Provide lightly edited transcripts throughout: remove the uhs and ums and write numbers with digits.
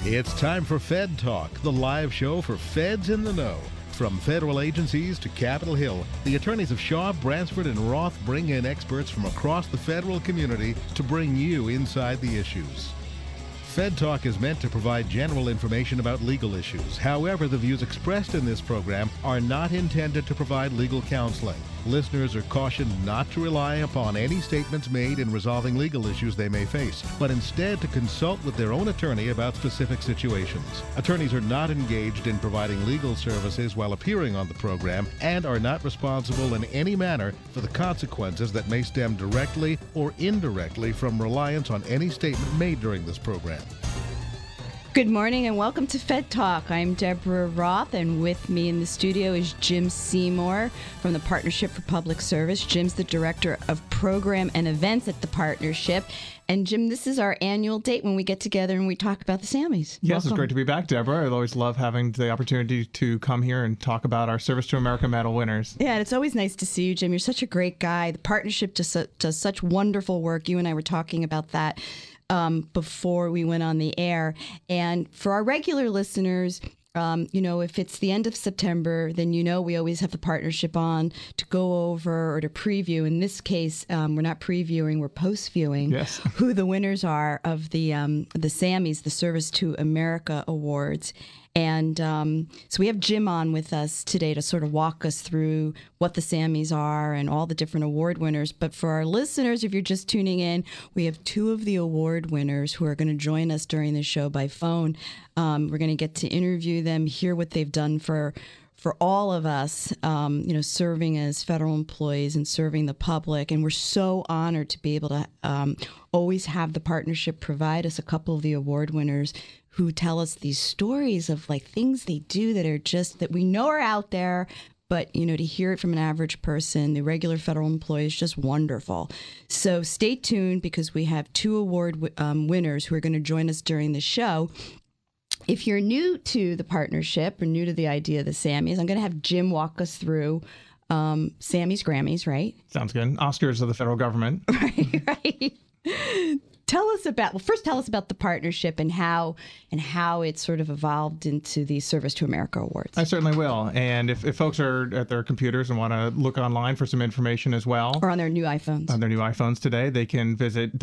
It's time for Fed Talk, the live show for feds in the know. From federal agencies to Capitol Hill, the attorneys of Shaw, Bransford, and Roth bring in experts from across the federal community to bring you inside the issues. Fed Talk is meant to provide general information about legal issues. However, the views expressed in this program are not intended to provide legal counseling. Listeners are cautioned not to rely upon any statements made in resolving legal issues they may face, but instead to consult with their own attorney about specific situations. Attorneys are not engaged in providing legal services while appearing on the program and are not responsible in any manner for the consequences that may stem directly or indirectly from reliance on any statement made during this program. Good morning and welcome to Fed Talk. I'm Deborah Roth, and with me in the studio is Jim Seymour from the Partnership for Public Service. Jim's the Director of Program and Events at the Partnership. And Jim, this is our annual date when we get together and we talk about the Sammys. Yes, Welcome. It's great to be back, Deborah. I always love having the opportunity to come here and talk about our Service to America Medal winners. Yeah, and it's always nice to see you, Jim. You're such a great guy. The Partnership does such wonderful work. You and I were talking about that before we went on the air. And for our regular listeners, if it's the end of September, then we always have the Partnership on to go over or to preview. In this case, we're not previewing, we're post-viewing who the winners are of the Sammys, the Service to America Awards. And so we have Jim on with us today to sort of walk us through what the Sammys are and all the different award winners. But for our listeners, if you're just tuning in, we have two of the award winners who are going to join us during the show by phone. We're going to get to interview them, hear what they've done for all of us, serving as federal employees and serving the public. And we're so honored to be able to always have the Partnership provide us a couple of the award winners who tell us these stories of like things they do that are just that we know are out there, but to hear it from an average person, the regular federal employee, is just wonderful. So stay tuned because we have two award winners who are going to join us during the show. If you're new to the Partnership or new to the idea of the Sammys, I'm going to have Jim walk us through Sammys, Grammys, right? Sounds good. Oscars of the federal government. Right. Tell us about the Partnership and how it sort of evolved into the Service to America Awards. I certainly will. And if folks are at their computers and want to look online for some information as well. Or on their new iPhones. On their new iPhones today, they can visit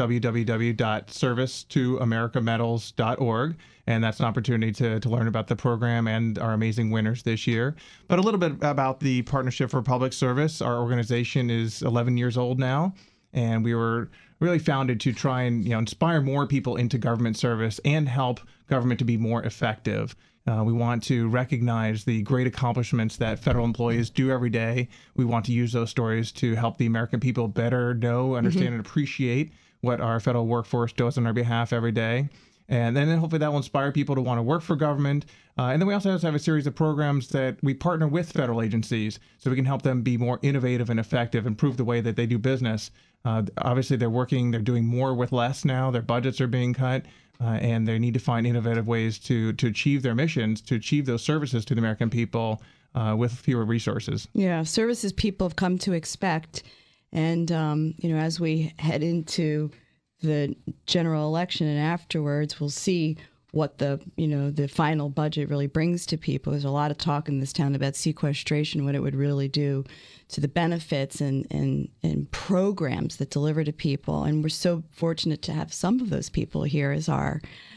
www.servicetoamericamedals.org. And that's an opportunity to learn about the program and our amazing winners this year. But a little bit about the Partnership for Public Service. Our organization is 11 years old now, and we were really founded to try and inspire more people into government service and help government to be more effective. We want to recognize the great accomplishments that federal employees do every day. We want to use those stories to help the American people better know, understand, and appreciate what our federal workforce does on our behalf every day. And then hopefully that will inspire people to want to work for government. And then we also have a series of programs that we partner with federal agencies so we can help them be more innovative and effective, improve the way that they do business. Obviously, they're doing more with less now. Their budgets are being cut, and they need to find innovative ways to achieve their missions, to achieve those services to the American people with fewer resources. Yeah, services people have come to expect. And, as we head into the general election and afterwards, we'll see what the final budget really brings to people. There's a lot of talk in this town about sequestration, what it would really do to the benefits and programs that deliver to people. And we're so fortunate to have some of those people here as our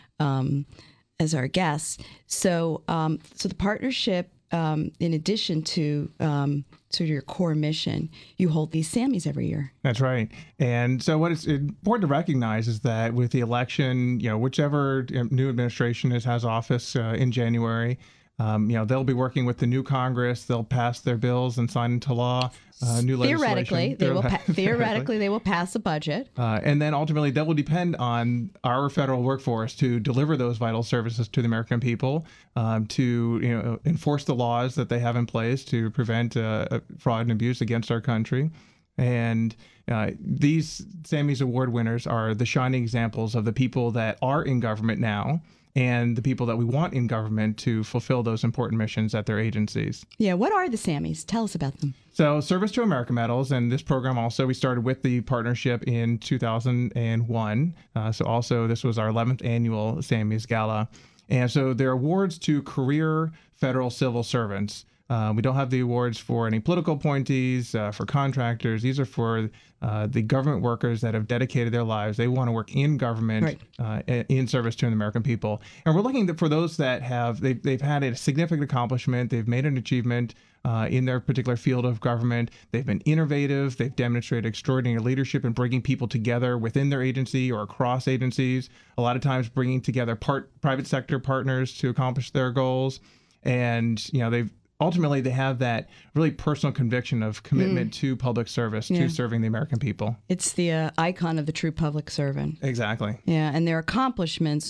guests. So the Partnership, in addition to sort of your core mission, you hold these Sammys every year. That's right. And so what is important to recognize is that with the election, whichever new administration has office in January, they'll be working with the new Congress. They'll pass their bills and sign into law. New legislation. Theoretically, they will pass a budget. And then ultimately, that will depend on our federal workforce to deliver those vital services to the American people, to enforce the laws that they have in place to prevent fraud and abuse against our country. And these Sammys Award winners are the shining examples of the people that are in government now and the people that we want in government to fulfill those important missions at their agencies. Yeah, what are the Sammys? Tell us about them. So Service to America Medals, and this program also, we started with the Partnership in 2001. So also this was our 11th annual Sammys Gala. And so they're awards to career federal civil servants. We don't have the awards for any political appointees, for contractors. These are for the government workers that have dedicated their lives. They want to work in government, in service to the American people. And we're looking for those that they've had a significant accomplishment. They've made an achievement in their particular field of government. They've been innovative. They've demonstrated extraordinary leadership in bringing people together within their agency or across agencies. A lot of times bringing together private sector partners to accomplish their goals. And, ultimately, they have that really personal conviction of commitment to public service, to serving the American people. It's the icon of the true public servant. Exactly. Yeah, and their accomplishments.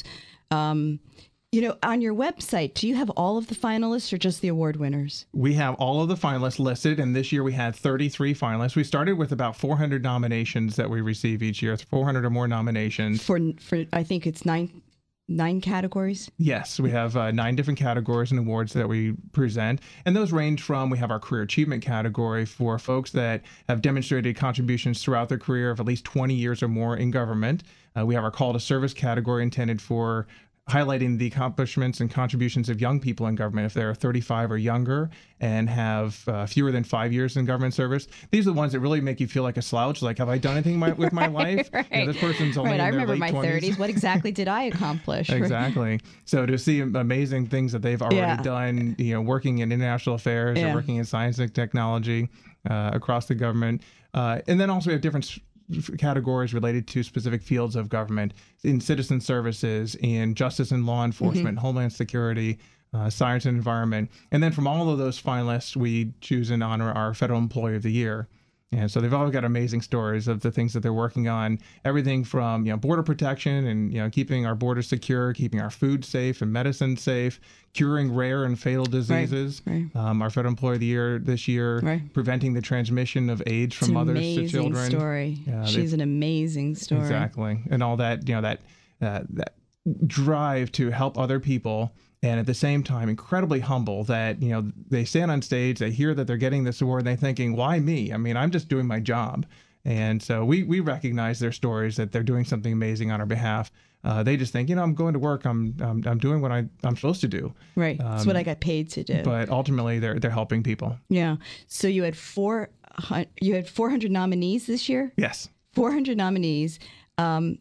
On your website, do you have all of the finalists or just the award winners? We have all of the finalists listed, and this year we had 33 finalists. We started with about 400 nominations that we receive each year, 400 or more nominations. For I think it's nine categories? Yes, we have 9 different categories and awards that we present. And those range from, we have our career achievement category for folks that have demonstrated contributions throughout their career of at least 20 years or more in government. We have our call to service category intended for highlighting the accomplishments and contributions of young people in government if they're 35 or younger and have fewer than 5 years in government service. These are the ones that really make you feel like a slouch, like, have I done anything with my life? Right. This person's only in I their remember late my 20s. 30s. What exactly did I accomplish? Exactly. So to see amazing things that they've already done, working in international affairs or working in science and technology across the government. And then also we have different categories related to specific fields of government in citizen services, in justice and law enforcement, homeland security, science and environment. And then from all of those finalists, we choose and honor our Federal Employee of the Year. And so they've all got amazing stories of the things that they're working on, everything from border protection and keeping our borders secure, keeping our food safe and medicine safe, curing rare and fatal diseases. Right. Our Federal Employee of the Year this year, preventing the transmission of AIDS from mothers to children. Story. She's an amazing story. Exactly, and all that that drive to help other people. And at the same time, incredibly humble that, they stand on stage, they hear that they're getting this award, and they're thinking, why me? I mean, I'm just doing my job. And so we recognize their stories, that they're doing something amazing on our behalf. They just think, I'm going to work. I'm doing what I'm supposed to do. Right. It's what I got paid to do. But ultimately, they're helping people. Yeah. So you had 400 nominees this year? Yes. 400 nominees. I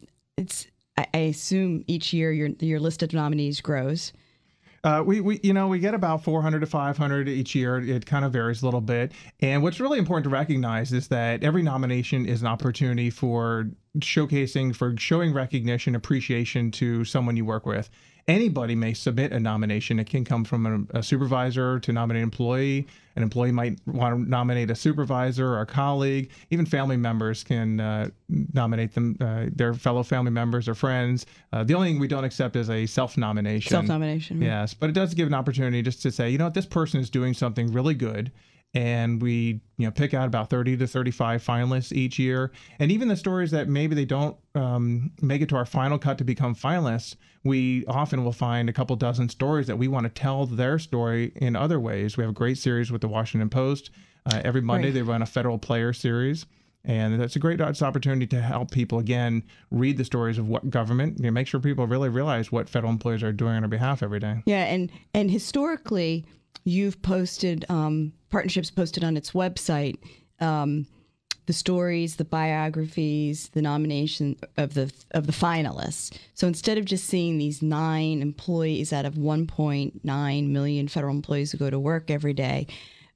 assume each year your list of nominees grows. We get about 400 to 500 each year. It kind of varies a little bit. And what's really important to recognize is that every nomination is an opportunity for showing recognition, appreciation to someone you work with. Anybody may submit a nomination. It can come from a supervisor to nominate an employee. An employee might want to nominate a supervisor or a colleague. Even family members can nominate their fellow family members or friends. The only thing we don't accept is a self-nomination. Self-nomination. Right. Yes, but it does give an opportunity just to say, this person is doing something really good. And we, pick out about 30 to 35 finalists each year. And even the stories that maybe they don't make it to our final cut to become finalists, we often will find a couple dozen stories that we want to tell their story in other ways. We have a great series with the Washington Post. Every Monday they run a Federal Player series. And that's a great opportunity to help people, again, read the stories of what government, make sure people really realize what federal employees are doing on our behalf every day. Yeah, and historically, you've posted, Partnerships posted on its website, the stories, the biographies, the nomination of the finalists. So instead of just seeing these 9 employees out of 1.9 million federal employees who go to work every day,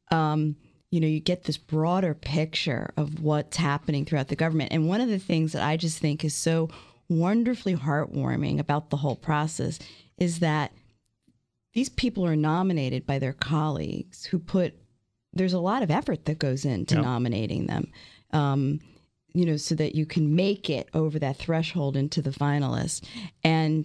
you get this broader picture of what's happening throughout the government. And one of the things that I just think is so wonderfully heartwarming about the whole process is that these people are nominated by their colleagues who there's a lot of effort that goes into nominating them, so that you can make it over that threshold into the finalists. And,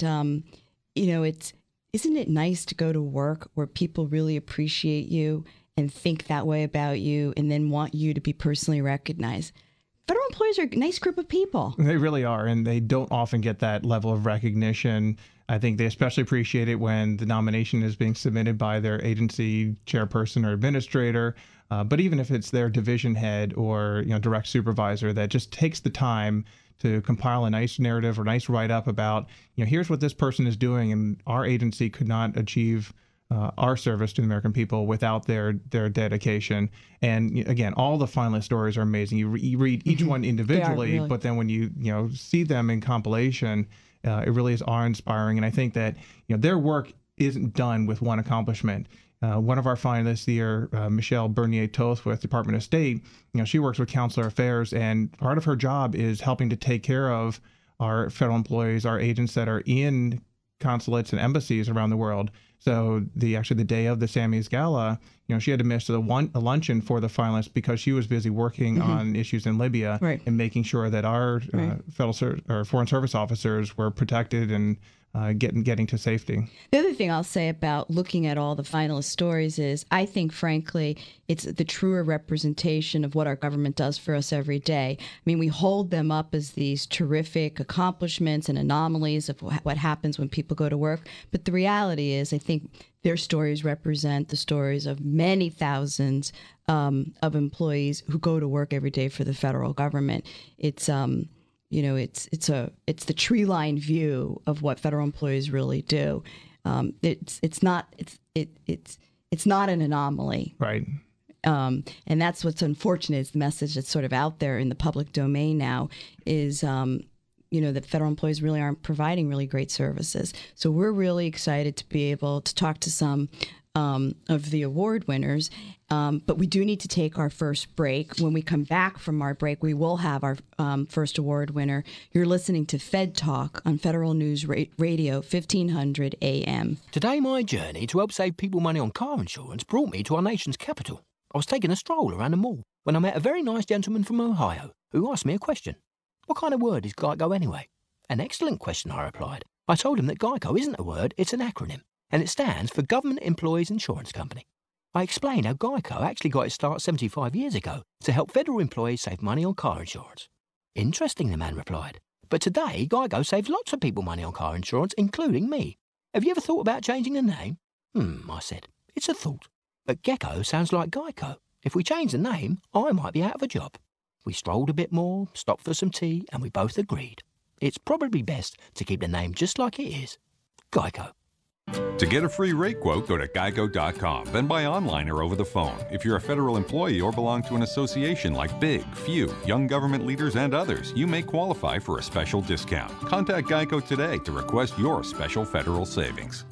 isn't it nice to go to work where people really appreciate you and think that way about you and then want you to be personally recognized? Federal employees are a nice group of people. They really are, and they don't often get that level of recognition. I think they especially appreciate it when the nomination is being submitted by their agency chairperson or administrator. But even if it's their division head or direct supervisor that just takes the time to compile a nice narrative or nice write-up about, here's what this person is doing, and our agency could not achieve our service to the American people without their dedication. And again, all the finalist stories are amazing. You read each one individually, really. But then when you see them in compilation, it really is awe-inspiring. And I think that their work isn't done with one accomplishment. One of our finalists here, Michelle Bernier-Toth with Department of State, she works with Consular Affairs, and part of her job is helping to take care of our federal employees, our agents that are in consulates and embassies around the world. So the day of the Sammy's Gala, she had to miss a luncheon for the finalists because she was busy working on issues in Libya and making sure that our foreign service officers were protected and getting to safety. The other thing I'll say about looking at all the finalist stories is I think, frankly, it's the truer representation of what our government does for us every day. I mean, we hold them up as these terrific accomplishments and anomalies of what happens when people go to work. But the reality is, I think their stories represent the stories of many thousands of employees who go to work every day for the federal government. It's it's the tree line view of what federal employees really do. It's not an anomaly, right? And that's what's unfortunate is the message that's sort of out there in the public domain now is that federal employees really aren't providing really great services. So we're really excited to be able to talk to some of the award winners. But we do need to take our first break. When we come back from our break, we will have our first award winner. You're listening to Fed Talk on Federal News Radio, 1500 AM. Today, my journey to help save people money on car insurance brought me to our nation's capital. I was taking a stroll around the mall when I met a very nice gentleman from Ohio who asked me a question. What kind of word is GEICO anyway? An excellent question, I replied. I told him that GEICO isn't a word, it's an acronym, and it stands for Government Employees Insurance Company. I explained how GEICO actually got its start 75 years ago to help federal employees save money on car insurance. Interesting, the man replied. But today, GEICO saves lots of people money on car insurance, including me. Have you ever thought about changing the name? I said. It's a thought. But Gecko sounds like Geico. If we change the name, I might be out of a job. We strolled a bit more, stopped for some tea, and we both agreed. It's probably best to keep the name just like it is. Geico. To get a free rate quote, go to geico.com, then buy online or over the phone. If you're a federal employee or belong to an association like Big, Few, Young Government Leaders, and others, you may qualify for a special discount. Contact Geico today to request your special federal savings.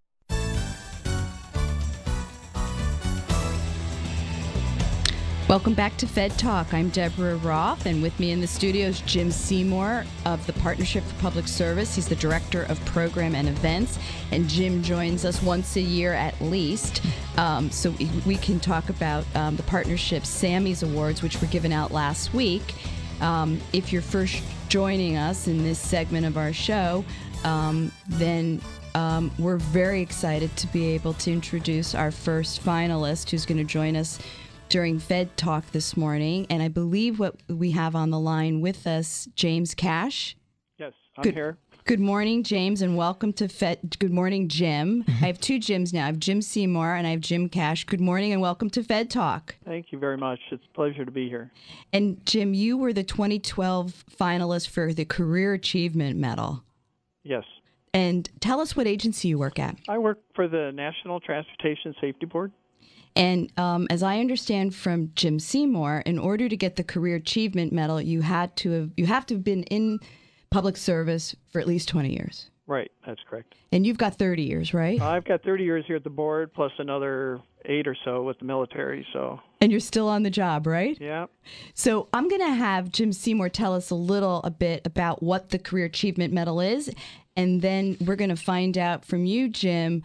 Welcome back to Fed Talk. I'm Deborah Roth, and with me in the studio is Jim Seymour of the Partnership for Public Service. He's the Director of Program and Events, and Jim joins us once a year at least, so we can talk about the partnership's Sammy's Awards, which were given out last week. If you're first joining us in this segment of our show, then we're very excited to be able to introduce our first finalist who's going to join us during Fed Talk this morning, and I believe what we have on the line with us, James Cash. Yes, I'm here. Good morning, James, and welcome to Fed. Good morning, Jim. I have two Jims now. I have Jim Seymour and I have Jim Cash. Good morning and welcome to Fed Talk. Thank you very much. It's a pleasure to be here. And Jim, you were the 2012 finalist for the Career Achievement Medal. Yes. And tell us what agency you work at. I work for the National Transportation Safety Board. And as I understand from Jim Seymour, in order to get the Career Achievement Medal, you have to have been in public service for at least 20 years. Right, that's correct. And you've got 30 years, right? I've got 30 years here at the board, plus another 8 or so with the military. And you're still on the job, right? Yeah. So I'm going to have Jim Seymour tell us a bit about what the Career Achievement Medal is, and then we're going to find out from you, Jim,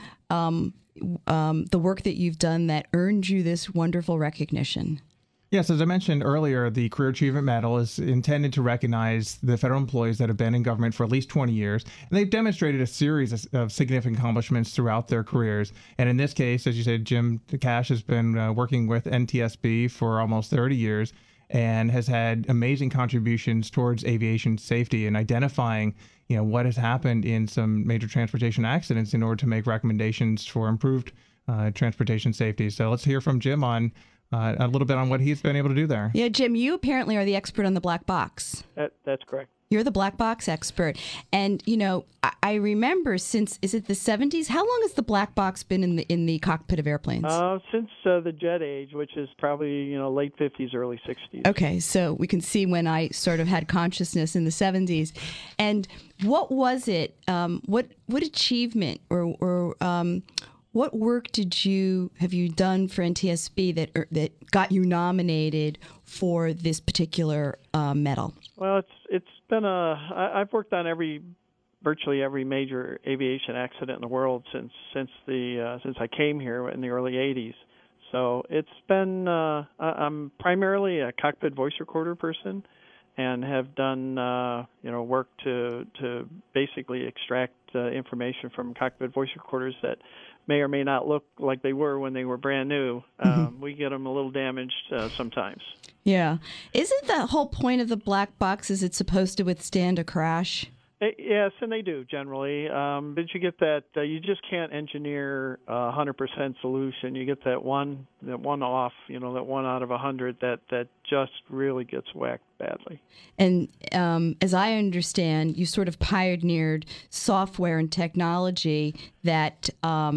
the work that you've done that earned you this wonderful recognition. Yes, as I mentioned earlier, the Career Achievement Medal is intended to recognize the federal employees that have been in government for at least 20 years, and they've demonstrated a series of significant accomplishments throughout their careers. And in this case, as you said, Jim Cash has been working with NTSB for almost 30 years and has had amazing contributions towards aviation safety and identifying what has happened in some major transportation accidents in order to make recommendations for improved transportation safety. So let's hear from Jim on a little bit on what he's been able to do there. Yeah, Jim, you apparently are the expert on the black box. That's correct. You're the black box expert. And, you know, I remember since, is it the 70s? How long has the black box been in the cockpit of airplanes? Since the jet age, which is probably, late 50s, early 60s. Okay, so we can see when I sort of had consciousness in the 70s. And what was it, what achievement or what work have you done for NTSB that got you nominated for this particular medal? Well, it's been I've worked on virtually every major aviation accident in the world since I came here in the early 80s. So it's been I'm primarily a cockpit voice recorder person, and have done work to basically extract information from cockpit voice recorders that may or may not look like they were when they were brand new. We get them a little damaged sometimes. Yeah. Isn't the whole point of the black box is it's supposed to withstand a crash? Yes, and they do generally. But you get that you just can't engineer a 100% solution. You get that one off, that 1 out of 100 that just really gets whacked badly. And as I understand, you sort of pioneered software and technology that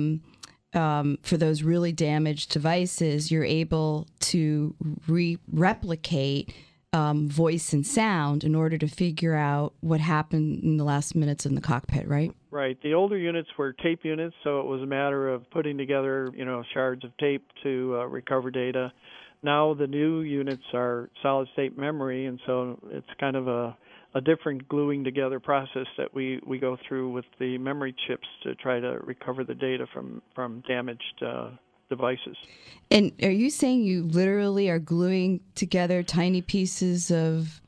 for those really damaged devices, you're able to replicate voice and sound in order to figure out what happened in the last minutes in the cockpit, right? Right. The older units were tape units, so it was a matter of putting together, shards of tape to recover data. Now the new units are solid-state memory, and so it's kind of a different gluing together process that we go through with the memory chips to try to recover the data from damaged devices. And are you saying you literally are gluing together tiny pieces of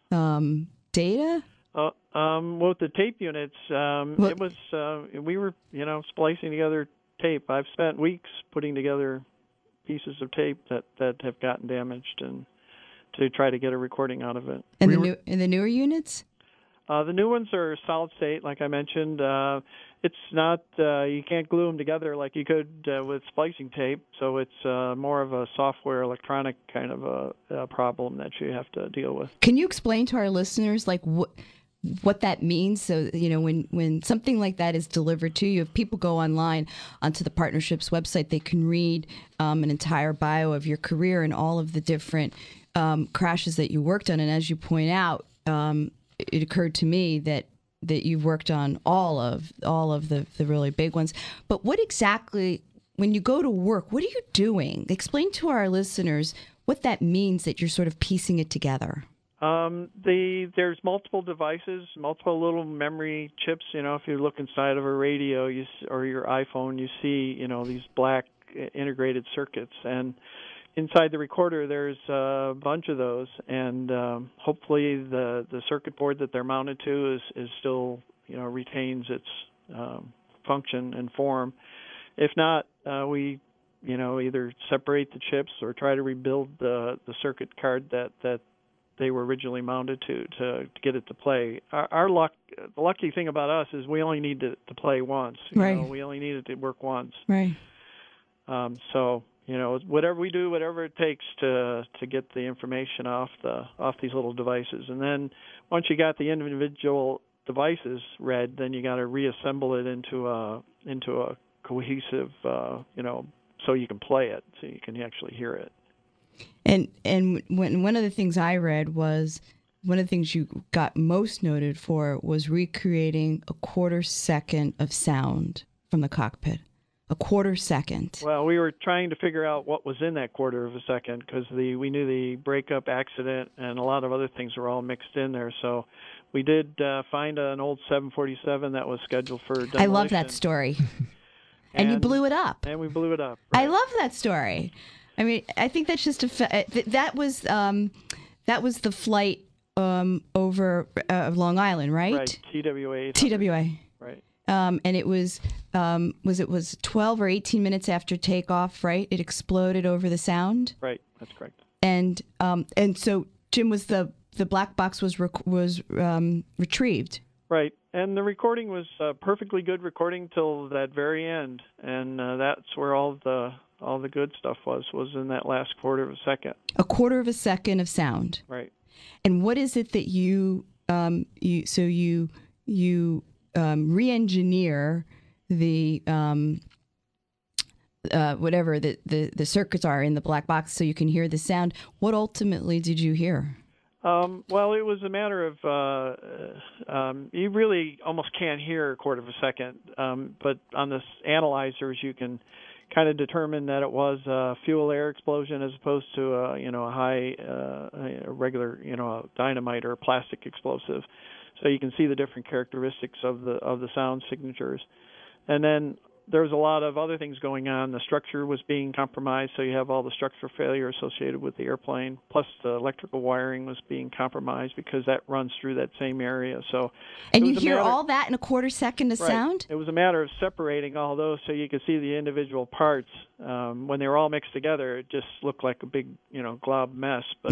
data? With the tape units, it was we were splicing together tape. I've spent weeks putting together pieces of tape that have gotten damaged and to try to get a recording out of it. And the newer units? The new ones are solid state, like I mentioned. It's not you can't glue them together like you could with splicing tape, so it's more of a software electronic kind of a problem that you have to deal with. Can you explain to our listeners like what that means? So when something like that is delivered to you, if people go online onto the partnership's website, they can read an entire bio of your career and all of the different crashes that you worked on. And as you point out, it occurred to me that you've worked on all of the really big ones. But what exactly, when you go to work, what are you doing? Explain to our listeners what that means that you're sort of piecing it together. There's multiple devices, multiple little memory chips. If you look inside of a radio or your iPhone, you see these black integrated circuits, and inside the recorder, there's a bunch of those, and hopefully the circuit board that they're mounted to is still retains its function and form. If not, we either separate the chips or try to rebuild the circuit card that they were originally mounted to get it to play. The lucky thing about us is we only need to play once. Right. We only need it to work once. Right. So whatever we do, whatever it takes to get the information off these little devices, and then once you got the individual devices read, then you got to reassemble it into a cohesive, so you can play it, so you can actually hear it. And when one of the things I read was one of the things you got most noted for was recreating a quarter second of sound from the cockpit. A quarter second. Well, we were trying to figure out what was in that quarter of a second because we knew the breakup accident and a lot of other things were all mixed in there. So we did find an old 747 that was scheduled for demolition. I love that story. And you blew it up. And we blew it up. Right. I love that story. I mean, I think that's just that was the flight over Long Island, right? Right, TWA. TWA. Right. And it was 12 or 18 minutes after takeoff, right? It exploded over the sound. Right, that's correct. And so Jim, was the black box was retrieved. Right, and the recording was a perfectly good recording till that very end, and that's where all the good stuff was in that last quarter of a second. A quarter of a second of sound. Right. And what is it that you you re-engineer the whatever the circuits are in the black box so you can hear the sound. What ultimately did you hear? Well, it was a matter of you really almost can't hear a quarter of a second, but on the analyzers you can kind of determine that it was a fuel air explosion as opposed to a high a regular a dynamite or a plastic explosive. So you can see the different characteristics of the sound signatures, and then there's a lot of other things going on. The structure was being compromised, so you have all the structural failure associated with the airplane, plus the electrical wiring was being compromised because that runs through that same area. So, and you hear all that in a quarter second of sound? It was a matter of separating all those so you could see the individual parts. When they were all mixed together, it just looked like a big, glob mess. But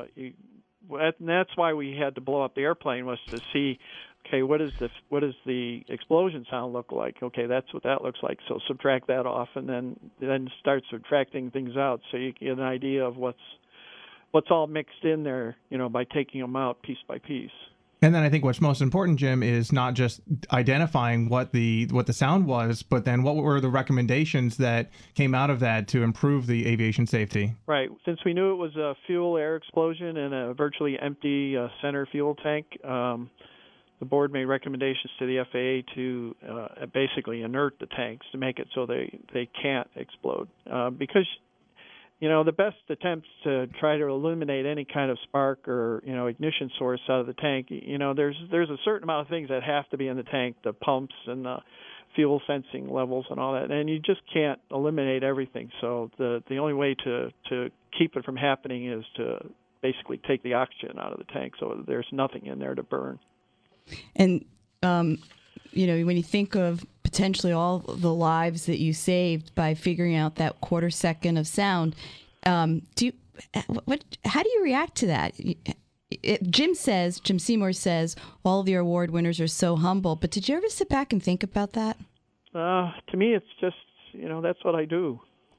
and that's why we had to blow up the airplane, was to see, okay, what does the explosion sound look like? Okay, that's what that looks like. So subtract that off, and then start subtracting things out, so you get an idea of what's all mixed in there, by taking them out piece by piece. And then I think what's most important, Jim, is not just identifying what the sound was, but then what were the recommendations that came out of that to improve the aviation safety? Right. Since we knew it was a fuel air explosion and a virtually empty center fuel tank, the board made recommendations to the FAA to basically inert the tanks to make it so they can't explode. Because, the best attempts to try to eliminate any kind of spark or, ignition source out of the tank, there's a certain amount of things that have to be in the tank, the pumps and the fuel sensing levels and all that, and you just can't eliminate everything. So the only way to keep it from happening is to basically take the oxygen out of the tank so there's nothing in there to burn. And, when you think of potentially all the lives that you saved by figuring out that quarter second of sound, how do you react to that? Jim Seymour says all of your award winners are so humble, but did you ever sit back and think about that? To me, it's just, that's what I do.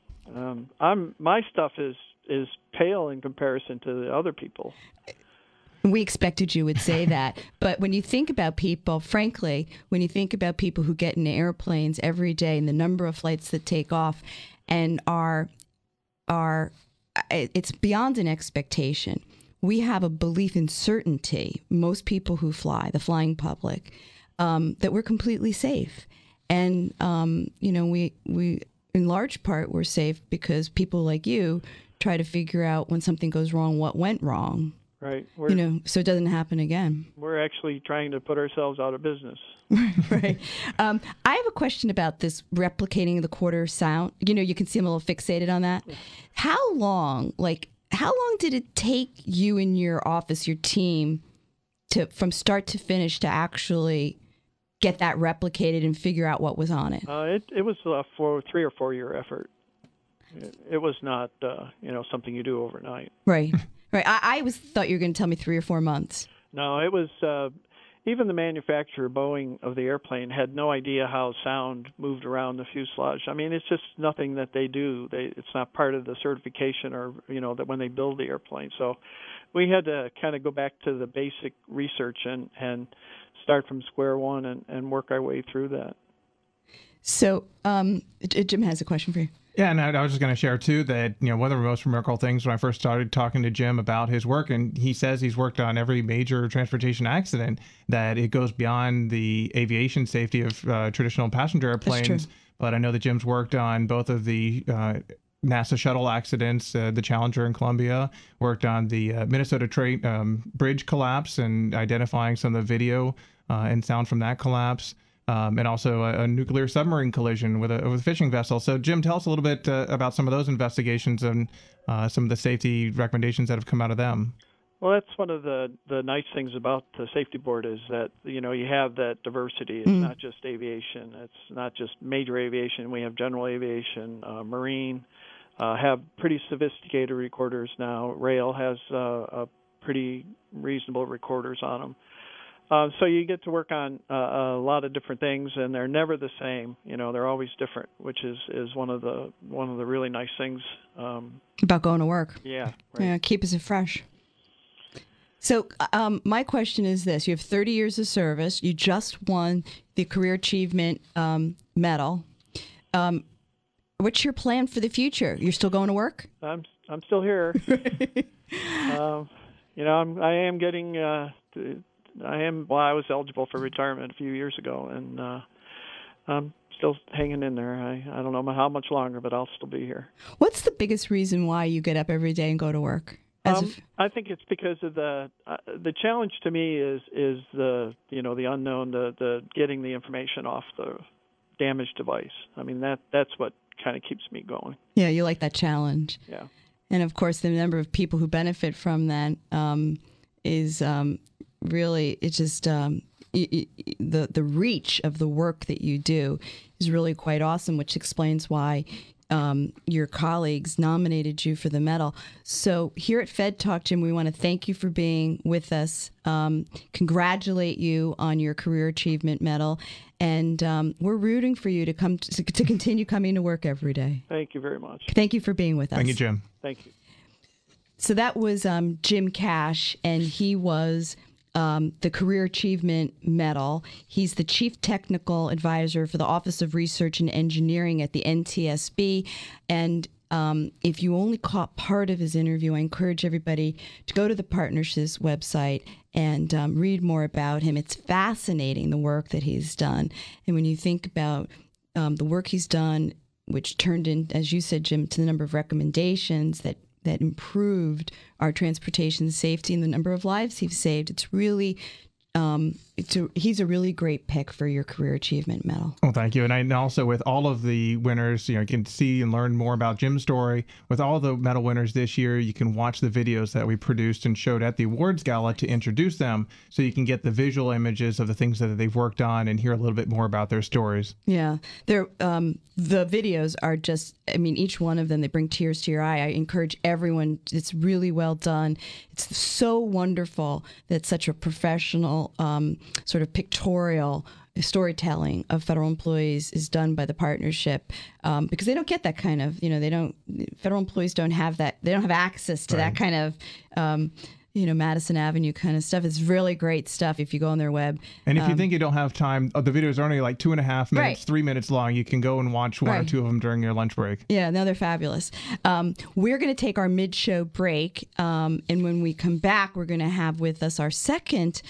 My stuff is pale in comparison to the other people. We expected you would say that. But when you think about people, frankly, when you think about people who get in airplanes every day and the number of flights that take off and it's beyond an expectation. We have a belief in certainty, most people who fly, the flying public, that we're completely safe. And, we in large part, we're safe because people like you try to figure out when something goes wrong, what went wrong. Right. So it doesn't happen again. We're actually trying to put ourselves out of business. Right. I have a question about this replicating the quarter sound. You can see I'm a little fixated on that. Yeah. How long did it take you and your office, your team, from start to finish to actually get that replicated and figure out what was on it? It was a 3 or 4 year effort. It was not, something you do overnight. Right. Right. I always thought you were going to tell me 3 or 4 months. No, it was even the manufacturer, Boeing, of the airplane had no idea how sound moved around the fuselage. I mean, it's just nothing that they do. It's not part of the certification or, that when they build the airplane. So we had to kind of go back to the basic research and start from square one and work our way through that. So Jim has a question for you. Yeah, and I was just going to share, too, that, one of the most remarkable things when I first started talking to Jim about his work, and he says he's worked on every major transportation accident, that it goes beyond the aviation safety of traditional passenger airplanes. That's true. But I know that Jim's worked on both of the NASA shuttle accidents, the Challenger in Columbia, worked on the Minnesota bridge collapse and identifying some of the video and sound from that collapse. And also a nuclear submarine collision with a fishing vessel. So, Jim, tell us a little bit about some of those investigations and some of the safety recommendations that have come out of them. Well, that's one of the nice things about the safety board is that, you have that diversity. It's not just aviation. It's not just major aviation. We have general aviation, marine, have pretty sophisticated recorders now. Rail has pretty reasonable recorders on them. So you get to work on a lot of different things, and they're never the same. They're always different, which is one of the really nice things about going to work. Yeah, right. Yeah, keep us fresh. So my question is this. You have 30 years of service. You just won the Career Achievement Medal. What's your plan for the future? You're still going to work? I'm still here. I am getting. I was eligible for retirement a few years ago, and I'm still hanging in there. I don't know how much longer, but I'll still be here. What's the biggest reason why you get up every day and go to work? I think it's because of the challenge to me is the the unknown, the getting the information off the damaged device. I mean that's what kind of keeps me going. Yeah, you like that challenge. Yeah. And of course, the number of people who benefit from that is really, it's just the reach of the work that you do is really quite awesome, which explains why your colleagues nominated you for the medal. So here at Fed Talk, Jim, we want to thank you for being with us, congratulate you on your Career Achievement Medal, and we're rooting for you to continue coming to work every day. Thank you very much. Thank you for being with us. Thank you, Jim. Thank you. So that was Jim Cash, and he was the Career Achievement Medal. He's the Chief Technical Advisor for the Office of Research and Engineering at the NTSB. And if you only caught part of his interview, I encourage everybody to go to the Partnership's website and read more about him. It's fascinating, the work that he's done. And when you think about the work he's done, which turned in, as you said, Jim, to the number of recommendations that improved our transportation safety and the number of lives he's saved. It's really, he's a really great pick for your Career Achievement Medal. Well, thank you. And also with all of the winners, you can see and learn more about Jim's story. With all the medal winners this year, you can watch the videos that we produced and showed at the awards gala to introduce them, so you can get the visual images of the things that they've worked on and hear a little bit more about their stories. Yeah, the videos are just, each one of them, they bring tears to your eye. I encourage everyone, it's really well done. It's so wonderful that such a professional sort of pictorial storytelling of federal employees is done by the partnership, because they don't get that kind of, federal employees don't have that, they don't have access to that kind of, Madison Avenue kind of stuff. It's really great stuff if you go on their web. And if you think you don't have time, the videos are only like 2.5 minutes, right, 3 minutes long. You can go and watch one or two of them during your lunch break. Yeah, no, they're fabulous. We're going to take our mid-show break, and when we come back, we're going to have with us our second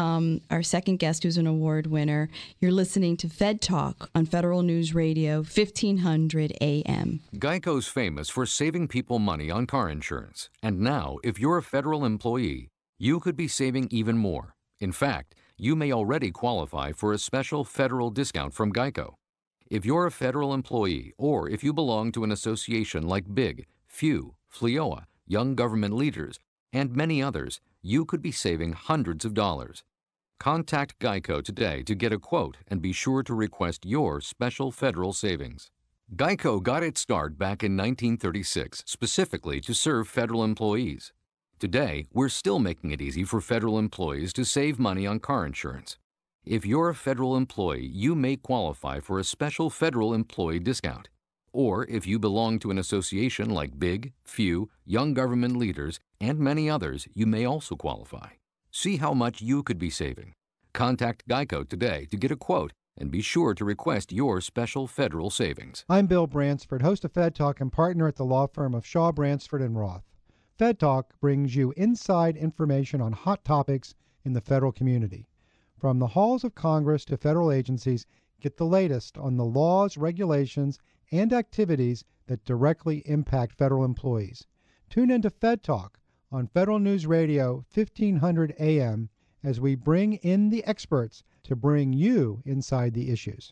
guest, who's an award winner. You're listening to Fed Talk on Federal News Radio, 1500 AM. Geico's famous for saving people money on car insurance. And now, if you're a federal employee, you could be saving even more. In fact, you may already qualify for a special federal discount from Geico. If you're a federal employee, or if you belong to an association like BIG, FEW, FLEOA, Young Government Leaders, and many others, you could be saving hundreds of dollars. Contact Geico today to get a quote and be sure to request your special federal savings. Geico got its start back in 1936 specifically to serve federal employees. Today, we're still making it easy for federal employees to save money on car insurance. If you're a federal employee, you may qualify for a special federal employee discount. Or if you belong to an association like BIG, FEW, Young Government Leaders, and many others, you may also qualify. See how much you could be saving. Contact Geico today to get a quote and be sure to request your special federal savings. I'm Bill Bransford, host of Fed Talk and partner at the law firm of Shaw, Bransford & Roth. Fed Talk brings you inside information on hot topics in the federal community. From the halls of Congress to federal agencies, get the latest on the laws, regulations, and activities that directly impact federal employees. Tune into Fed Talk on Federal News Radio 1500 AM as we bring in the experts to bring you inside the issues.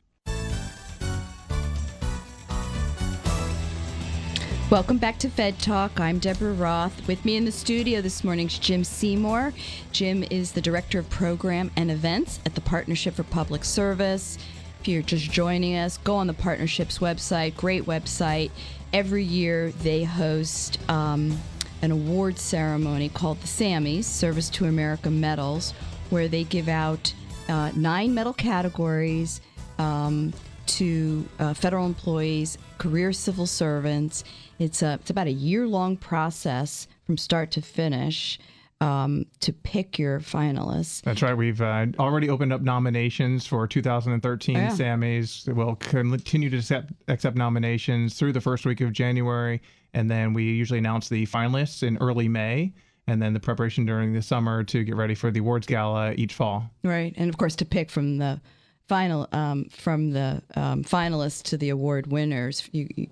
Welcome back to Fed Talk. I'm Deborah Roth. With me in the studio this morning is Jim Seymour. Jim is the Director of Program and Events at the Partnership for Public Service. If you're just joining us, go on the Partnership's website. Great website. Every year they host an award ceremony called the SAMMys, Service to America Medals, where they give out 9 medal categories to federal employees, career civil servants. It's about a year-long process from start to finish. to pick your finalists. That's right. We've already opened up nominations for 2013 Sammys. We'll continue to accept nominations through the first week of January, and then we usually announce the finalists in early May, and then the preparation during the summer to get ready for the awards gala each fall. Right, and of course to pick from the finalists to the award winners.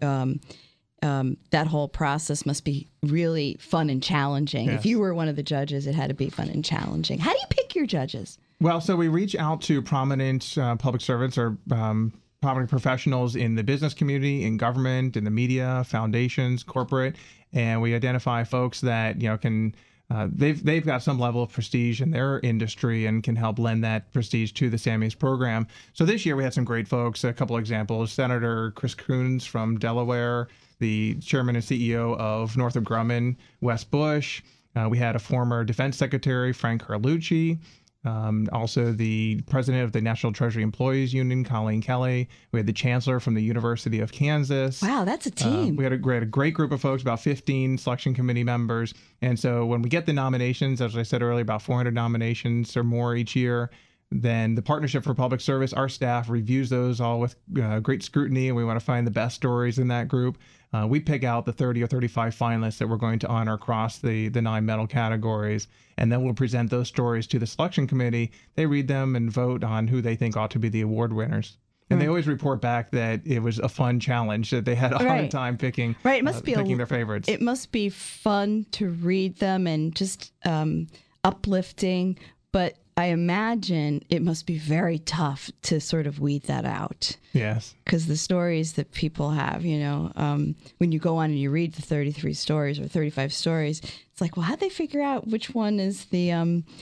That whole process must be really fun and challenging. Yes. If you were one of the judges, it had to be fun and challenging. How do you pick your judges? Well, so we reach out to prominent public servants or prominent professionals in the business community, in government, in the media, foundations, corporate, and we identify folks that can. They've got some level of prestige in their industry and can help lend that prestige to the Sammys program. So this year we had some great folks. A couple examples: Senator Chris Coons from Delaware, the chairman and CEO of Northrop Grumman, Wes Bush. We had a former Defense Secretary, Frank Carlucci. Also the president of the National Treasury Employees Union, Colleen Kelly. We had the chancellor from the University of Kansas. Wow, that's a team. We had a great group of folks, about 15 selection committee members. And so when we get the nominations, as I said earlier, about 400 nominations or more each year, then the Partnership for Public Service, our staff reviews those all with great scrutiny, and we want to find the best stories in that group. We pick out the 30 or 35 finalists that we're going to honor across the 9 medal categories, and then we'll present those stories to the selection committee. They read them and vote on who they think ought to be the award winners. And they always report back that it was a fun challenge, that they had a hard time picking, it must be picking their favorites. It must be fun to read them and just uplifting, but I imagine it must be very tough to sort of weed that out. Yes. Because the stories that people have, when you go on and you read the 33 stories or 35 stories, it's like, well, how'd they figure out which one is the,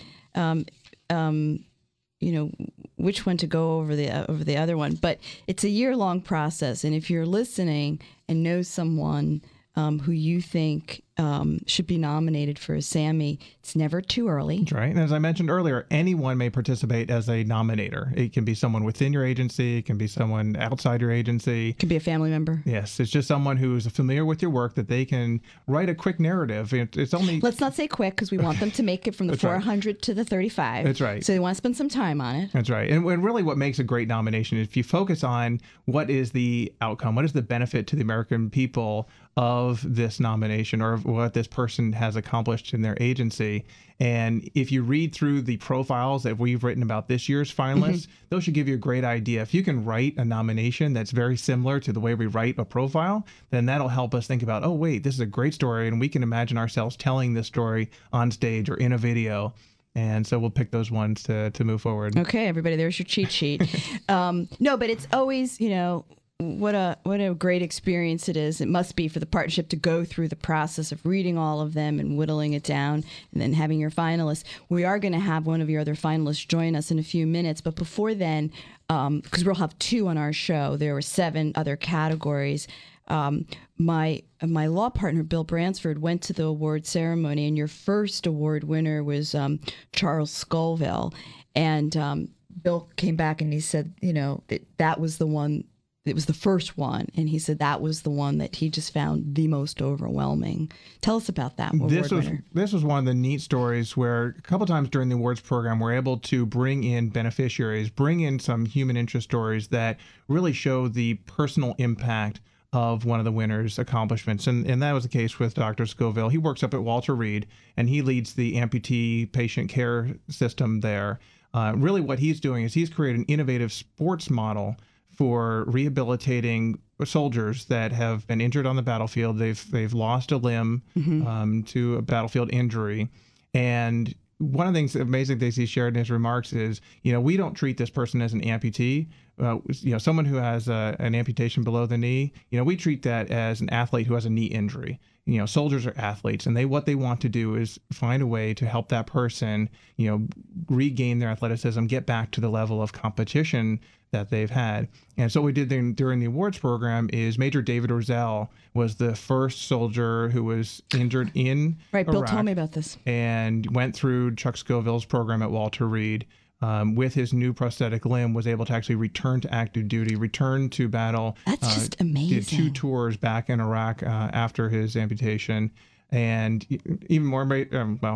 which one to go over the other one? But it's a year-long process, and if you're listening and know someone who you think should be nominated for a Sammy, it's never too early. That's right. And as I mentioned earlier, anyone may participate as a nominator. It can be someone within your agency. It can be someone outside your agency. It could be a family member. Yes. It's just someone who is familiar with your work that they can write a quick narrative. It's only... Let's not say quick, because we want them to make it from the 400 to the 35. That's right. So they want to spend some time on it. That's right. And really what makes a great nomination is if you focus on what is the outcome, what is the benefit to the American people of this nomination, or of what this person has accomplished in their agency. And if you read through the profiles that we've written about this year's finalists, those should give you a great idea. If you can write a nomination that's very similar to the way we write a profile, then that'll help us think about, oh, wait, this is a great story, and we can imagine ourselves telling this story on stage or in a video. And so we'll pick those ones to move forward. Okay, everybody, there's your cheat sheet. No, but it's always, what a great experience it is. It must be for the partnership to go through the process of reading all of them and whittling it down and then having your finalists. We are going to have one of your other finalists join us in a few minutes, but before then, because we'll have 2 on our show, there were 7 other categories. My law partner, Bill Bransford, went to the award ceremony, and your first award winner was Charles Scoville. And Bill came back and he said, that was the one. It was the first one, and he said that was the one that he just found the most overwhelming. Tell us about that award winner. This was one of the neat stories where a couple times during the awards program, we're able to bring in beneficiaries, bring in some human interest stories that really show the personal impact of one of the winner's accomplishments. And that was the case with Dr. Scoville. He works up at Walter Reed, and he leads the amputee patient care system there. Really what he's doing is he's created an innovative sports model for rehabilitating soldiers that have been injured on the battlefield. They've lost a limb to a battlefield injury. And one of the amazing things he shared in his remarks is, we don't treat this person as an amputee. Someone who has an amputation below the knee, we treat that as an athlete who has a knee injury. Soldiers are athletes, and what they want to do is find a way to help that person, regain their athleticism, get back to the level of competition that they've had. And so what we did during the awards program is Major David Orzel was the first soldier who was injured in Right, Iraq, Bill told me about this. and went through Chuck Scoville's program at Walter Reed. With his new prosthetic limb, was able to actually return to active duty, return to battle. That's just amazing. Did 2 tours back in Iraq after his amputation. And even more,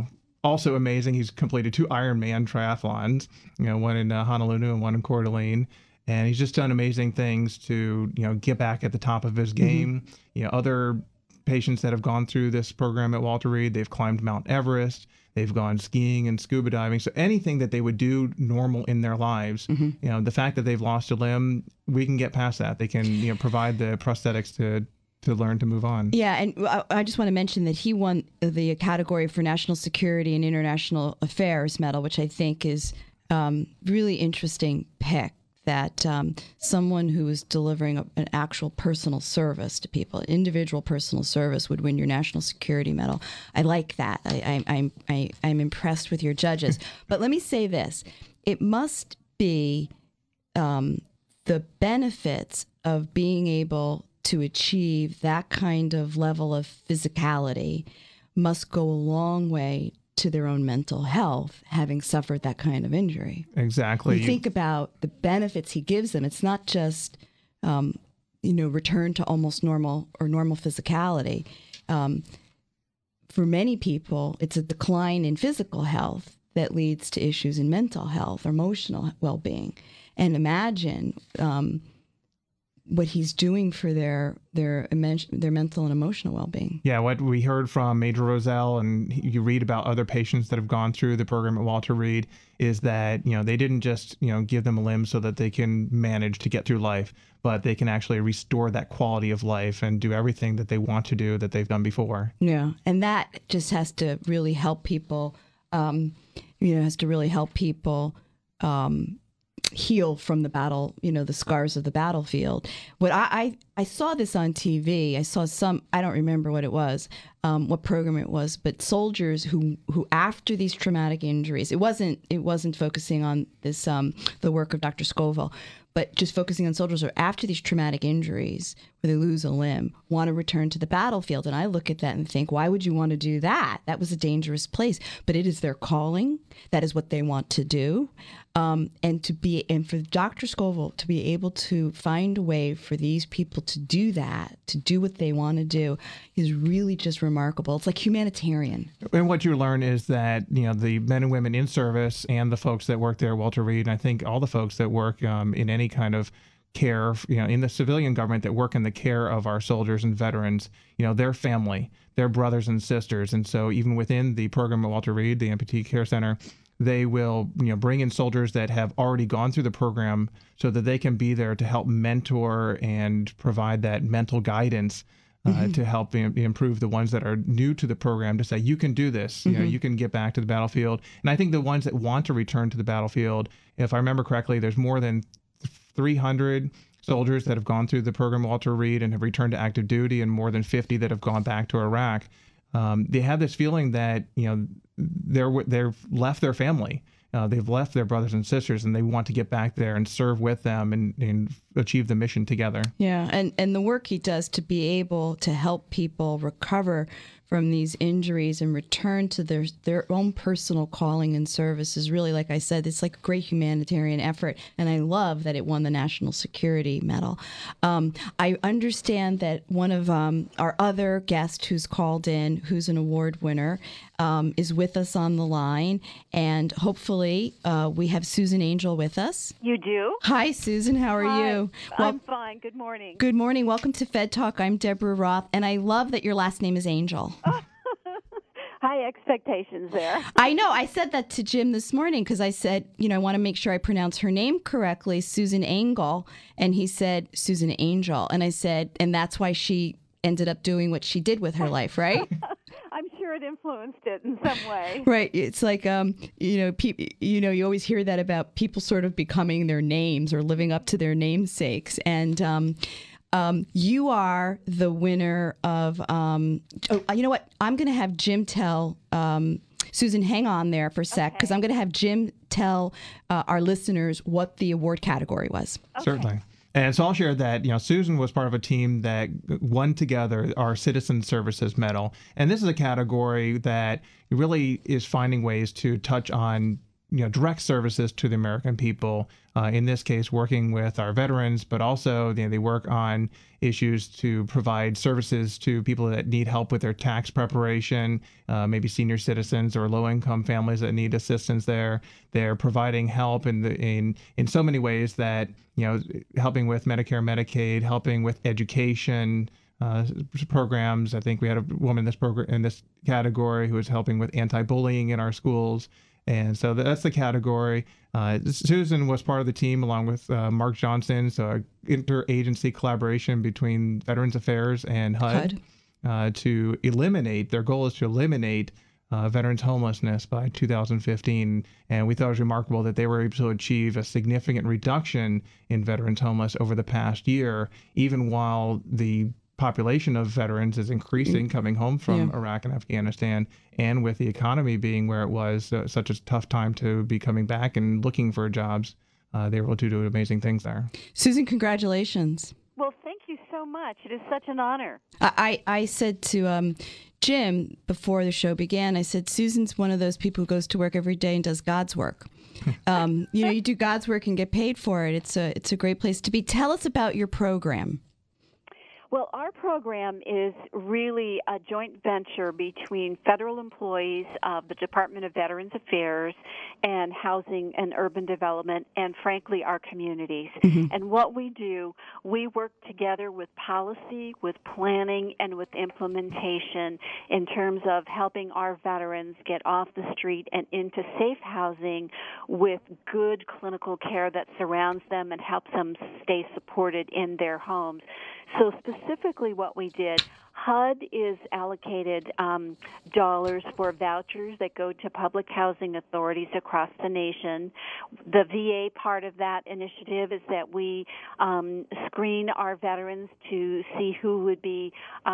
also amazing. He's completed 2 Ironman triathlons, one in Honolulu and one in Coeur d'Alene. And he's just done amazing things to, get back at the top of his game. Other patients that have gone through this program at Walter Reed, they've climbed Mount Everest, they've gone skiing and scuba diving. So anything that they would do normal in their lives, the fact that they've lost a limb, we can get past that. They can, provide the prosthetics to learn to move on. Yeah, and I just want to mention that he won the category for National Security and International Affairs medal, which I think is really interesting pick. That someone who is delivering an actual personal service to people, an individual personal service, would win your national security medal. I like that. I'm impressed with your judges. But let me say this: it must be the benefits of being able to achieve that kind of level of physicality must go a long way to their own mental health, having suffered that kind of injury. Exactly. You think about the benefits he gives them. It's not just, return to almost normal or normal physicality. For many people, it's a decline in physical health that leads to issues in mental health or emotional well-being. And imagine what he's doing for their mental and emotional well-being. Yeah, what we heard from Major Roselle, and you read about other patients that have gone through the program at Walter Reed, is that they didn't just give them a limb so that they can manage to get through life, but they can actually restore that quality of life and do everything that they want to do that they've done before. Yeah, and that just has to really help people. Heal from the battle, the scars of the battlefield. What I saw this on TV. I saw I don't remember what it was, what program it was, but soldiers who after these traumatic injuries, it wasn't focusing on this the work of Dr. Scoville, but just focusing on soldiers who after these traumatic injuries where they lose a limb want to return to the battlefield. And I look at that and think, why would you want to do that? That was a dangerous place, but it is their calling. That is what they want to do. And for Dr. Scoville to be able to find a way for these people to do that, to do what they want to do, is really just remarkable. It's like humanitarian. And what you learn is that, the men and women in service and the folks that work there at Walter Reed, and I think all the folks that work in any kind of care, in the civilian government that work in the care of our soldiers and veterans, their family, their brothers and sisters. And so even within the program at Walter Reed, the Amputee Care Center, they will, bring in soldiers that have already gone through the program so that they can be there to help mentor and provide that mental guidance to help improve the ones that are new to the program, to say, you can do this, you can get back to the battlefield. And I think the ones that want to return to the battlefield, if I remember correctly, there's more than 300 soldiers that have gone through the program at Walter Reed and have returned to active duty, and more than 50 that have gone back to Iraq. They have this feeling that, they've left their family. They've left their brothers and sisters, and they want to get back there and serve with them and achieve the mission together. Yeah, and the work he does to be able to help people recover from these injuries and return to their own personal calling and service is really, like I said, it's like a great humanitarian effort, and I love that it won the National Security Medal. I understand that one of our other guests who's called in, who's an award winner, is with us on the line, and hopefully we have Susan Angel with us. You do? Hi, Susan. How are you? Well, I'm fine. Good morning. Good morning. Welcome to Fed Talk. I'm Deborah Roth, and I love that your last name is Angel. High expectations there. I know. I said that to Jim this morning because I said, I want to make sure I pronounce her name correctly, Susan Engel, and he said Susan Angel, and I said, and that's why she ended up doing what she did with her life, right? I'm sure it influenced it in some way. Right. It's like, you always hear that about people sort of becoming their names or living up to their namesakes. And you are the winner of, you know what? I'm going to have Jim tell, Susan, hang on there for a sec, because I'm going to have Jim tell our listeners what the award category was. Okay. Certainly. And so I'll share that, Susan was part of a team that won together our Citizen Services Medal. And this is a category that really is finding ways to touch on, direct services to the American people. In this case, working with our veterans, but also they work on issues to provide services to people that need help with their tax preparation, maybe senior citizens or low-income families that need assistance there. They're providing help in so many ways that, helping with Medicare, Medicaid, helping with education programs. I think we had a woman in this category who was helping with anti-bullying in our schools. And so that's the category. Susan was part of the team along with Mark Johnson, so interagency collaboration between Veterans Affairs and HUD. To eliminate, their goal is to eliminate veterans homelessness by 2015. And we thought it was remarkable that they were able to achieve a significant reduction in veterans homeless over the past year, even while the population of veterans is increasing coming home from Iraq and Afghanistan, and with the economy being where it was, such a tough time to be coming back and looking for jobs, they were able to do amazing things there. Susan, congratulations. Well, thank you so much. It is such an honor. I said to Jim before the show began, I said, Susan's one of those people who goes to work every day and does God's work. You do God's work and get paid for it. It's a great place to be. Tell us about your program. Well, our program is really a joint venture between federal employees of the Department of Veterans Affairs and Housing and Urban Development and, frankly, our communities. Mm-hmm. And what we do, we work together with policy, with planning, and with implementation in terms of helping our veterans get off the street and into safe housing with good clinical care that surrounds them and helps them stay supported in their homes. So specifically what we did, HUD is allocated dollars for vouchers that go to public housing authorities across the nation. The VA part of that initiative is that we screen our veterans to see who would be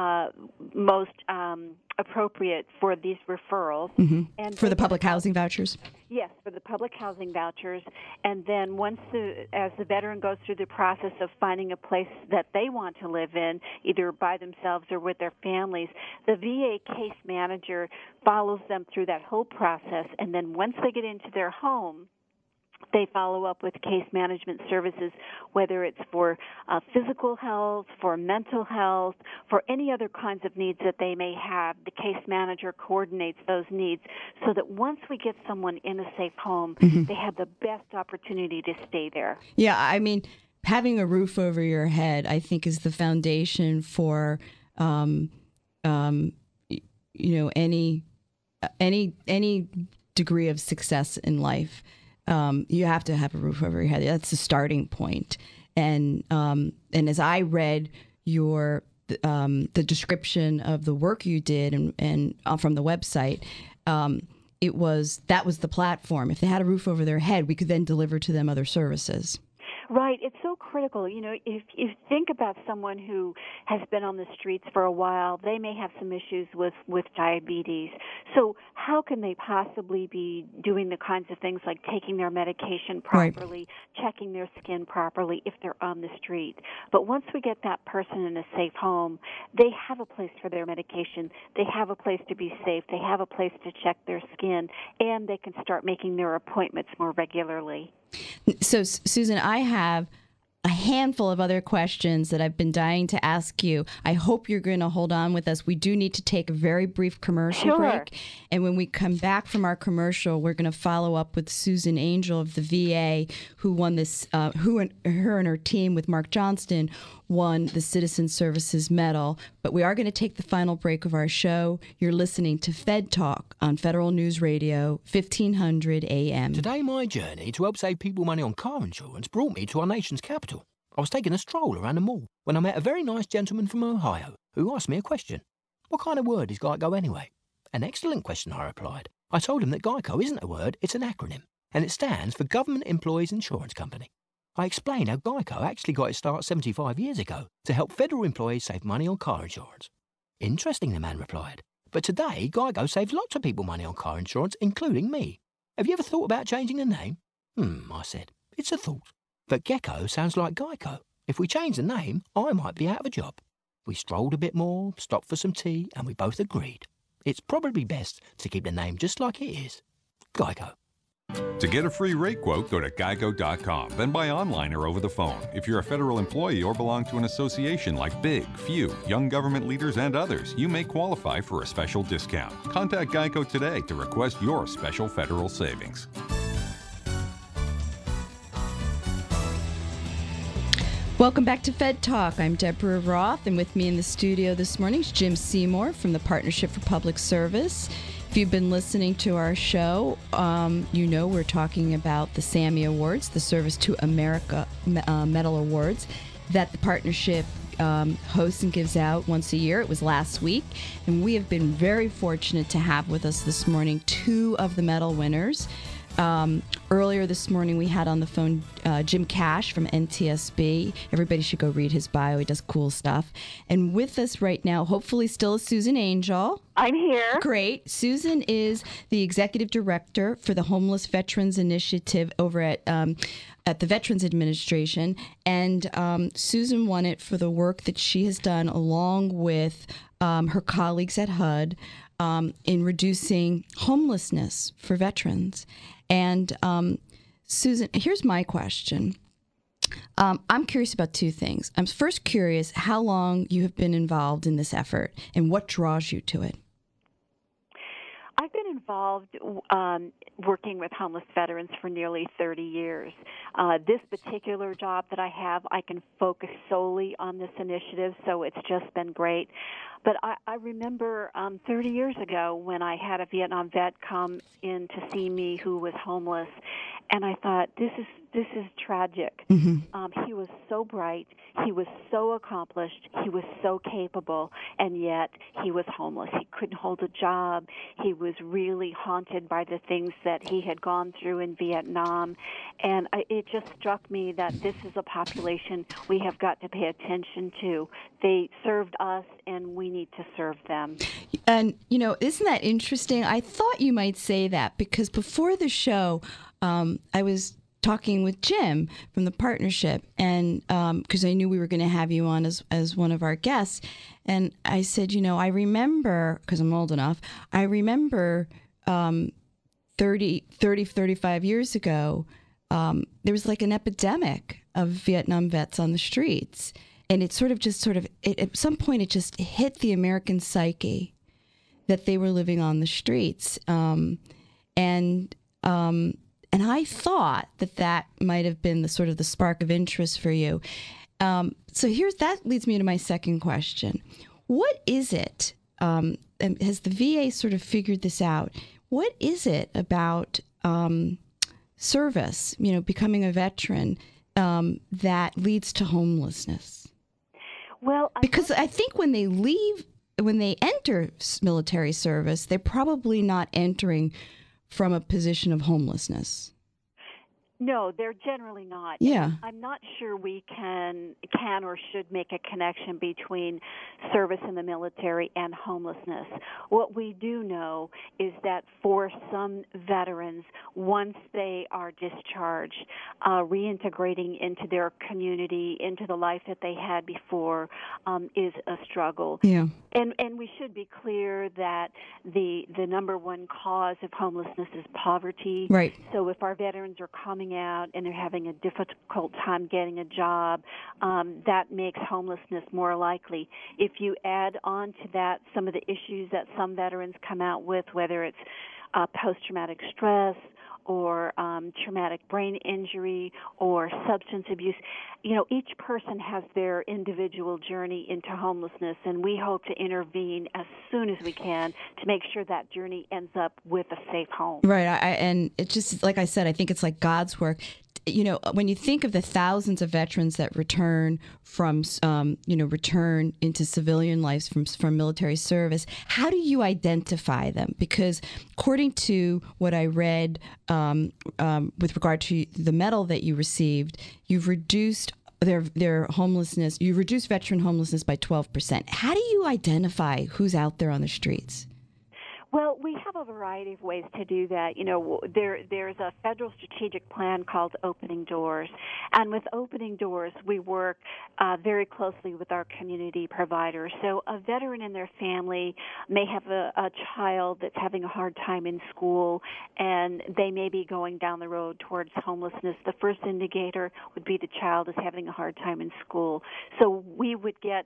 most appropriate for these referrals. Mm-hmm. And for the public housing vouchers? Yes, for the public housing vouchers. And then as the veteran goes through the process of finding a place that they want to live in, either by themselves or with their families, the VA case manager follows them through that whole process. And then once they get into their home, they follow up with case management services, whether it's for physical health, for mental health, for any other kinds of needs that they may have. The case manager coordinates those needs so that once we get someone in a safe home, mm-hmm. they have the best opportunity to stay there. Yeah, I mean, having a roof over your head, I think, is the foundation for, any degree of success in life. You have to have a roof over your head. That's the starting point. And as I read the description of the work you did and from the website, that was the platform. If they had a roof over their head, we could then deliver to them other services. Right. It's so critical. If you think about someone who has been on the streets for a while, they may have some issues with diabetes. So how can they possibly be doing the kinds of things like taking their medication properly, right. checking their skin properly if they're on the street? But once we get that person in a safe home, they have a place for their medication. They have a place to be safe. They have a place to check their skin, and they can start making their appointments more regularly. So, Susan, I have a handful of other questions that I've been dying to ask you. I hope you're going to hold on with us. We do need to take a very brief commercial break. And when we come back from our commercial, we're going to follow up with Susan Angel of the VA, who won this, her and her team with Mark Johnston won the Citizen Services Medal. But we are going to take the final break of our show. You're listening to Fed Talk on Federal News Radio, 1500 AM. Today, my journey to help save people money on car insurance brought me to our nation's capital. I was taking a stroll around the mall when I met a very nice gentleman from Ohio who asked me a question. What kind of word is GEICO anyway? An excellent question, I replied. I told him that GEICO isn't a word, it's an acronym, and it stands for Government Employees Insurance Company. I explained how GEICO actually got its start 75 years ago to help federal employees save money on car insurance. Interesting, the man replied. But today, GEICO saves lots of people money on car insurance, including me. Have you ever thought about changing the name? I said. It's a thought. But Gecko sounds like Geico. If we change the name, I might be out of a job. We strolled a bit more, stopped for some tea, and we both agreed. It's probably best to keep the name just like it is. Geico. To get a free rate quote, go to geico.com, then buy online or over the phone. If you're a federal employee or belong to an association like Big, Few, Young Government Leaders, and others, you may qualify for a special discount. Contact Geico today to request your special federal savings. Welcome back to Fed Talk. I'm Deborah Roth, and with me in the studio this morning is Jim Seymour from the Partnership for Public Service. If you've been listening to our show, you know we're talking about the SAMI Awards, the Service to America Medal Awards, that the partnership hosts and gives out once a year. It was last week, and we have been very fortunate to have with us this morning two of the medal winners. Earlier this morning, we had on the phone Jim Cash from NTSB. Everybody should go read his bio. He does cool stuff. And with us right now, hopefully still is Susan Angel. I'm here. Great. Susan is the executive director for the Homeless Veterans Initiative over at the Veterans Administration. And Susan won it for the work that she has done along with her colleagues at HUD in reducing homelessness for veterans. And Susan, here's my question. I'm curious about two things. I'm first curious how long you have been involved in this effort and what draws you to it. I've been involved working with homeless veterans for nearly 30 years. This particular job that I have, I can focus solely on this initiative, so it's just been great. But I remember 30 years ago when I had a Vietnam vet come in to see me who was homeless, and I thought, this is tragic. Mm-hmm. He was so bright, he was so accomplished, he was so capable, and yet he was homeless. He couldn't hold a job. He was really haunted by the things that he had gone through in Vietnam, and it just struck me that this is a population we have got to pay attention to. They served us, and we need to serve them. And, you know, isn't that interesting? I thought you might say that because before the show, I was talking with Jim from the partnership, and because I knew we were going to have you on as one of our guests, and I said, you know, I remember, because I'm old enough, I remember 35 years ago, there was like an epidemic of Vietnam vets on the streets, and it at some point it just hit the American psyche that they were living on the streets, and I thought that might have been the sort of the spark of interest for you. So that leads me to my second question. What is it, and has the VA sort of figured this out? What is it about service, you know, becoming a veteran, that leads to homelessness? Well, because I think when they enter military service, they're probably not entering from a position of homelessness. No, they're generally not. Yeah. I'm not sure we can or should make a connection between service in the military and homelessness. What we do know is that for some veterans, once they are discharged, reintegrating into their community, into the life that they had before, is a struggle. Yeah. And we should be clear that the number one cause of homelessness is poverty. Right. So if our veterans are coming out and they're having a difficult time getting a job, that makes homelessness more likely. If you add on to that some of the issues that some veterans come out with, whether it's post-traumatic stress or traumatic brain injury or substance abuse, you know, each person has their individual journey into homelessness, and we hope to intervene as soon as we can to make sure that journey ends up with a safe home. Right. And it's just, like I said, I think it's like God's work. You know, when you think of the thousands of veterans that return from, return into civilian lives from military service, how do you identify them? Because according to what I read with regard to the medal that you received, you've reduced their homelessness. You reduced veteran homelessness by 12%. How do you identify who's out there on the streets? Well, we have a variety of ways to do that. You know, there's a federal strategic plan called Opening Doors. And with Opening Doors, we work very closely with our community providers. So a veteran and their family may have a child that's having a hard time in school, and they may be going down the road towards homelessness. The first indicator would be the child is having a hard time in school. So we would get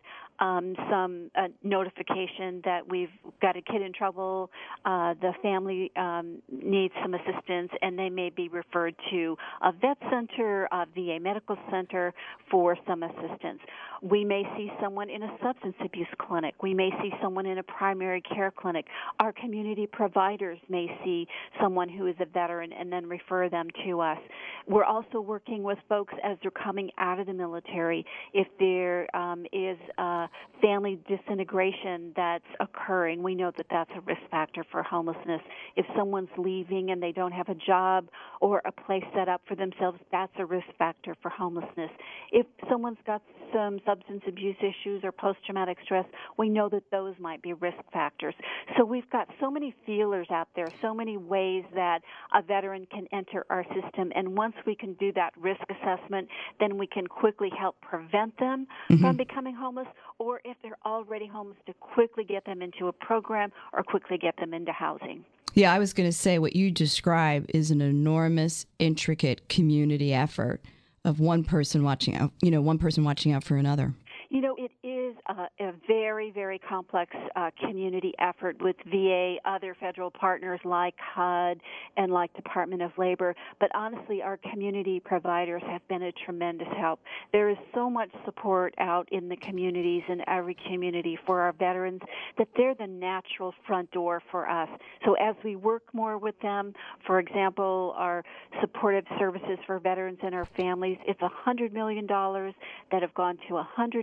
some notification that we've got a kid in trouble, the family needs some assistance, and they may be referred to a vet center, a VA medical center for some assistance. We may see someone in a substance abuse clinic. We may see someone in a primary care clinic. Our community providers may see someone who is a veteran and then refer them to us. We're also working with folks as they're coming out of the military. If there is family disintegration that's occurring, we know that that's a risk factor for homelessness. If someone's leaving and they don't have a job or a place set up for themselves, that's a risk factor for homelessness. If someone's got some substance abuse issues or post-traumatic stress, we know that those might be risk factors. So we've got so many feelers out there, so many ways that a veteran can enter our system. And once we can do that risk assessment, then we can quickly help prevent them from becoming homeless, or if they're already homeless, to quickly get them into a program or quickly get them into housing. Yeah, I was going to say what you describe is an enormous, intricate community effort of one person watching out, one person watching out for another. You know, it is a very, very complex community effort with VA, other federal partners like HUD and like Department of Labor. But honestly, our community providers have been a tremendous help. There is so much support out in the communities, in every community, for our veterans, that they're the natural front door for us. So as we work more with them, for example, our supportive services for veterans and our families, it's $100 million that have gone to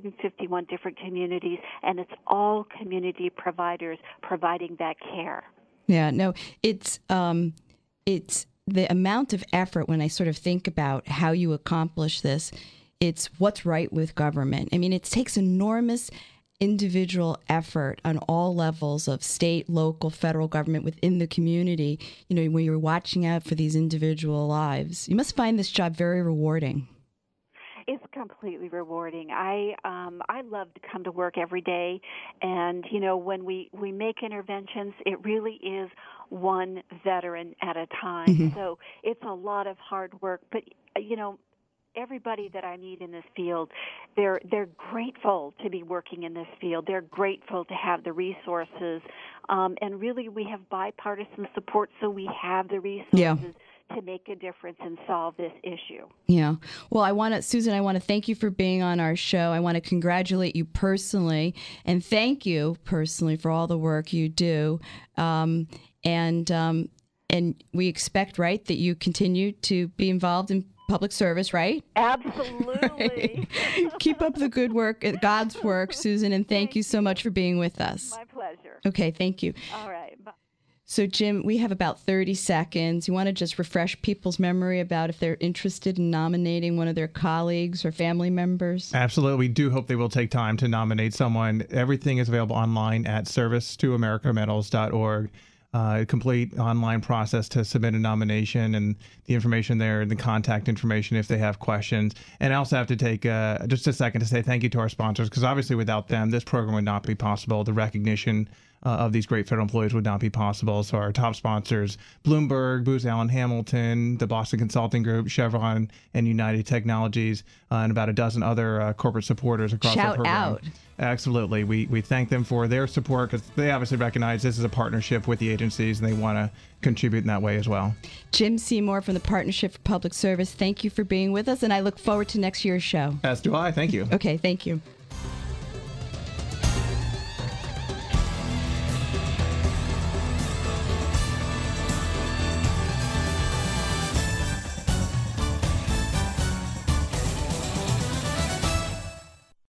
151 different communities, and it's all community providers providing that care. Yeah, no, it's the amount of effort when I sort of think about how you accomplish this. It's what's right with government. I mean, it takes enormous individual effort on all levels of state, local, federal government within the community. You know, when you're watching out for these individual lives, you must find this job very rewarding. It's completely rewarding. I love to come to work every day, and when we make interventions, it really is one veteran at a time. So it's a lot of hard work, but everybody that I meet in this field, they're grateful to be working in this field. They're grateful to have the resources, and really we have bipartisan support, so we have the resources to make a difference and solve this issue. Yeah. Well, Susan, I want to thank you for being on our show. I want to congratulate you personally and thank you personally for all the work you do. And we expect, right, that you continue to be involved in public service, right? Absolutely. Right. Keep up the good work, God's work, Susan, and thank you so much for being with us. My pleasure. Okay, thank you. All right. Bye. So, Jim, we have about 30 seconds. You want to just refresh people's memory about if they're interested in nominating one of their colleagues or family members? Absolutely. We do hope they will take time to nominate someone. Everything is available online at servicetoamericamedals.org. A complete online process to submit a nomination, and the information there and the contact information if they have questions. And I also have to take just a second to say thank you to our sponsors, because obviously without them, this program would not be possible. The recognition of these great federal employees would not be possible. So our top sponsors, Bloomberg, Booz Allen Hamilton, the Boston Consulting Group, Chevron, and United Technologies, and about a dozen other corporate supporters across the program. Shout out. Absolutely. We thank them for their support, because they obviously recognize this is a partnership with the agencies, and they want to contribute in that way as well. Jim Seymour from the Partnership for Public Service, thank you for being with us, and I look forward to next year's show. As do I. Thank you. Okay, thank you.